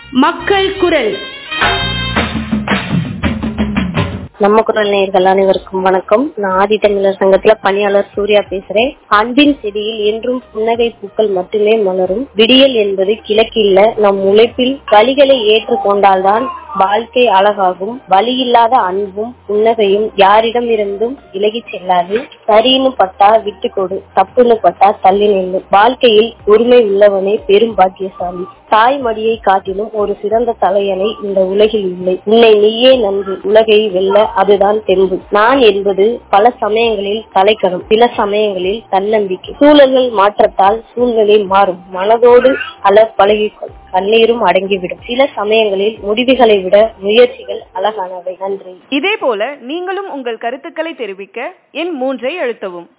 மக்கள் குரல். நம்ம குரல் நேயர்கள் அனைவருக்கும் வணக்கம். நான் ஆதித்தமிழர் சங்கத்துல பணியாளர் சூர்யா பேசுறேன். அன்பின் செடியில் என்றும் புன்னகை பூக்கள் மட்டுமே மலரும். விடியல் என்பது கிழக்கில்ல, நம் உழைப்பில் வழிகளை ஏற்றுக்கொண்டால்தான் வாழ்க்கை அழகாகும். வழி இல்லாத அன்பும் புன்னகையும் யாரிடம் இருந்தும் விலகி செல்லாது. சரின்னு பட்டா விட்டு கொடு, தப்புன்னு பட்டா தள்ளி நின்று. வாழ்க்கையில் உரிமை உள்ளவனே பெரும் பாக்கியசாலி. தாய் மடியை காட்டிலும் ஒரு சிறந்த தலையணை இந்த உலகில் இல்லை. உன்னை நீயே நன்று, உலகை வெல்ல அதுதான் தெம்பு. நான் என்பது பல சமயங்களில் தலைக்கணம், சில சமயங்களில் தன்னம்பிக்கை. சூழல்கள் மாற்றத்தால் சூழ்நிலை மாறும். மனதோடு பழகிக்கொள், கண்ணீரும் அடங்கிவிடும். சில சமயங்களில் முடிவுகளை விட முயற்சிகள் அழகானவை. நன்றி. இதே போல நீங்களும் உங்கள் கருத்துக்களை தெரிவிக்க எண் 3 அழுத்தவும்.